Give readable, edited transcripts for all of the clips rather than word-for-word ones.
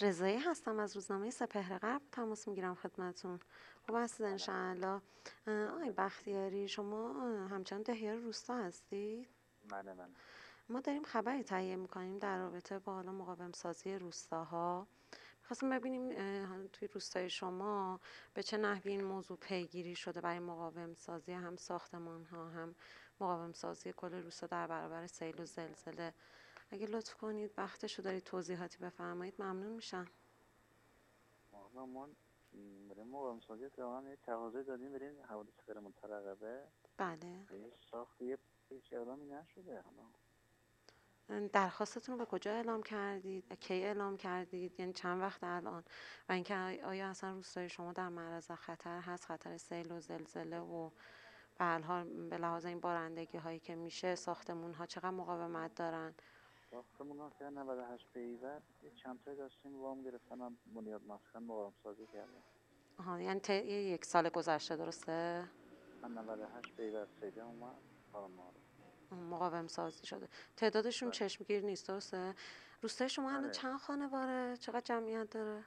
رضایی هستم از روزنامه سپهر غرب تماس میگیرم خدمتون. خوب هستید انشاءالله. آقای بختیاری، شما همچنان دهیار روستا هستید؟ بله. ما داریم خبری تهیه میکنیم در رابطه با حالا مقاوم سازی روستاها. خواستیم ببینیم توی روستای شما به چه نحوی این موضوع پیگیری شده برای مقاوم سازی هم ساختمان ها، هم مقاوم سازی کل روستا در برابر سیل و زلزله. اگه لطف کنید وقتشو دارید توضیحاتی بفرمایید ممنون میشم. ما برای مقاوم‌سازی تهران یه تقاضای دادیم برای حوادث غیر مترقبه. بله. یه ساخت هیچ اعلامی نشده. حالا درخواستتون رو به کجا اعلام کردید؟ کی اعلام کردید؟ یعنی چند وقت الان؟ و اینکه آیا اصلا روستای شما در معرض خطر هست، خطر سیل و زلزله و به هر حال به لحاظ این بارندگی هایی که میشه ساختمون ها چقدر مقاومت دارن؟ ساختمون ها که 98 پیور یه چند تایی داشتیم وام گرفتن هم بنیاد مسکن مقاوم‌سازی کردن. آها، یعنی یک سال گذشته درسته؟ من 98 پیور سیده اومد کار ما رو. مقاوم سازی شده. تعدادشون بله. چشمگیر نیست درسته؟ روستای شما الان آره. چند خانواره؟ چقدر جمعیت داره؟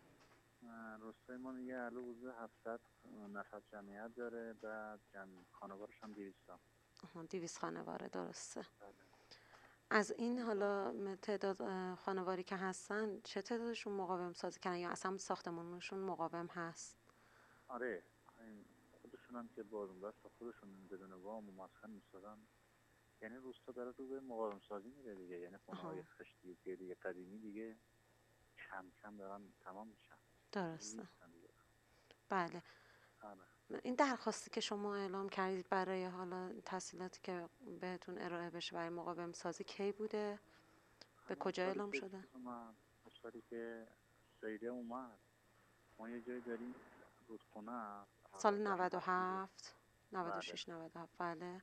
روستای ما یه الو حدود 700 نفر جمعیت داره. بعد خانوارش هم 200 تا. آها، 200 خانواره درسته. بله. از این حالا تعداد خانواری که هستن چه تعدادشون مقاوم سازی کردن یا اصلا ساختمانشون مقاوم هست؟ آره. این خودشون هم که بارون داشت خودشون بدون وام و مسکن میسازن. یعنی روستا داره رو به مقاوم سازی میره دیگه. یعنی خونه آها، های خشتی و گلی قدیمی دیگه کم کم دارن تمام میشن. درسته. نیستن دیگه. بله. آره. این درخواستی که شما اعلام کردید برای حالا تسهیلاتی که بهتون ارائه بشه برای مقاوم سازی کی بوده؟ به همون کجا سالی اعلام که شده؟ چیز اومد، سالی که سیده اومد، ما یه جایی داریم رودخونه سال در مسیر. 97 بله. 96 97. بله.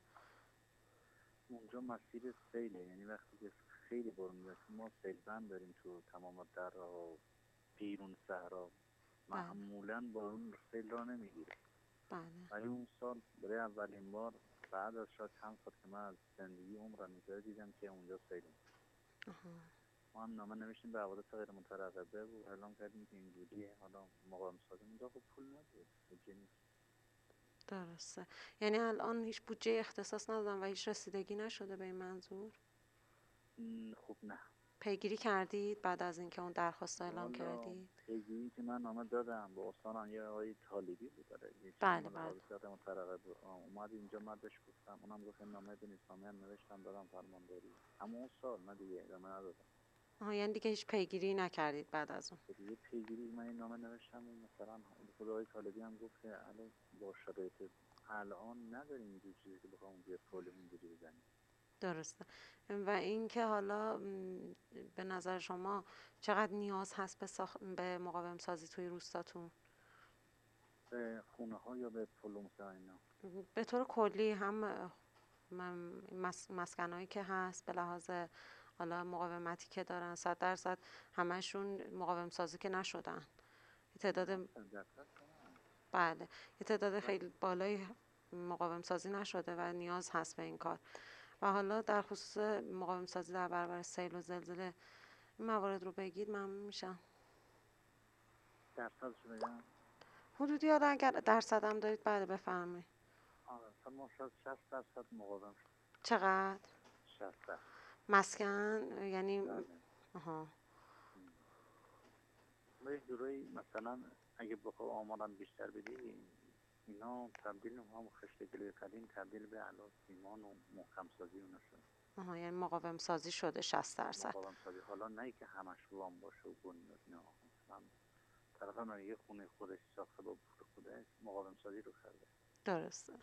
اونجا مسیر سیله. یعنی وقتی که خیلی بارون میاد ما سیل بند داریم تو تمام در و بیرون صحرا بله. معمولا بارون سیل را نمیگیره. بله. ولی اون سال برای اولین بار بعد از شاید چند سال که من از زندگی عمرم میگذره دیدم که اونجا سیل اومد. آها. ما هم نامه نوشتیم به حوادث غیر مترقبه و اعلام کردیم که اینجوریه. حالا مقاوم سازی اونجا خب پول نداره بودجه نیست. درسته. یعنی الان هیچ بودجه اختصاص ندادن و هیچ رسیدگی نشده به این منظور؟ خب نه. پیگیری کردید بعد از اینکه اون درخواست رو اعلام والا کردید؟ پیگیری که من نامه دادم با استانم یه آقای طالبی بود داره یه چیزی بله مال بله. حوادث غیر مترقبه اومد اینجا. من بهش گفتم، اونم گفت این نامه بنویس. نامه هم نوشتم دادم فرمانداری همون سال. من دیگه ادامه ندادم. آها، یعنی دیگه هیچ پیگیری نکردید بعد از اون؟ دیگه پیگیری من این نامه نوشتم و مثلا خدای طالبی هم گفت که الان با شرایط الان نداریم اینجور چیزی که بخوام اونجا پول اونجوری بزنیم. درسته. و اینکه حالا به نظر شما چقدر نیاز هست به مقاوم سازی توی روستاتون؟ به خونه ها یا به پل اینا؟ به طور کلی هم مسکنایی که هست به لحاظ حالا مقاومتی که دارن 100% همشون مقاوم سازی که نشدن. یه تعداد 100% کنم. بله، یه تعداد خیلی بالایی مقاوم سازی نشده و نیاز هست به این کار. و حالا در خصوص مقاوم سازی در برابر سیل و زلزله این موارد رو بگید ممنون میشم. درصدش بگم؟ حدودی حالا اگر درصد هم دارید بله بفرمایید. آره تا ما شاید 60% مقاوم شد. چقدر؟ 60%. مسکن یعنی؟ بله. آها. ما یه جورایی مثلا اگه بخواه آمارم بیشتر بدی اینا تبدیل هم خشت گلوی قدیم تبدیل به علاج سیمان و محکم سازی اونا شد. آها، یعنی مقاوم سازی شده 60%. مقاوم سازی حالا نه که همش وام باشه و بنیاد. نه مثلا طرف هم یه خونه خودش ساخته با پول خودش مقاوم سازی رو کرده. درسته.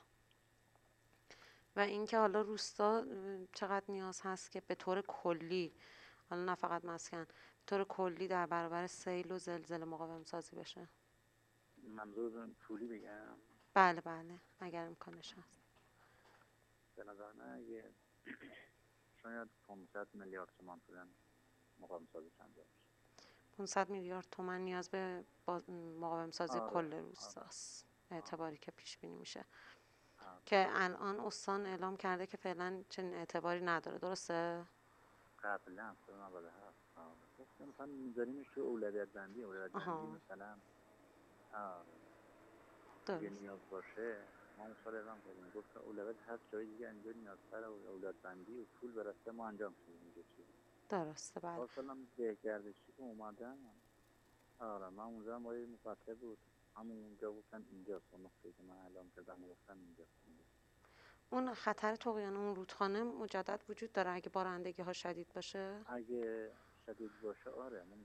و اینکه حالا روستا چقدر نیاز هست که به طور کلی، حالا نه فقط مسکن، به طور کلی در برابر سیل و زلزله مقاوم سازی بشه؟ منظور پولی بگم؟ بله بله اگر امکانش هست. به نظر من اگه شاید 500 میلیارد تومان بودن مقاوم سازی چند بشه. 500 میلیارد تومان نیاز به مقاوم سازی آره. کل آره. روستاست آره. اعتباری که پیش بینی میشه، آره. که الان استان اعلام کرده که فعلا چنین اعتباری نداره درسته؟ قبلا سال 97. آره. مثلا میذاریمش تو اولویت بندی آها مثلا. آره. اگه درست نیاز باشه ما مصادره هم کردیم، گفت اولویت هست جای دیگه اینجا نیازتر اولویت بندی و پول برسته ما انجام شدیم اینجا چی. درسته بله. پارسال بهگردشی که اومدن، آره من اونجا هم با یه مقطع بود، همون اونجا گفتن اینجاست، اون نقطه‌ای که من الان زدم گفتن اینجاست. اون خطر طغیان اون رودخانه مجدد وجود داره اگه بارندگی ها شدید باشه؟ اگه شدید باشه آره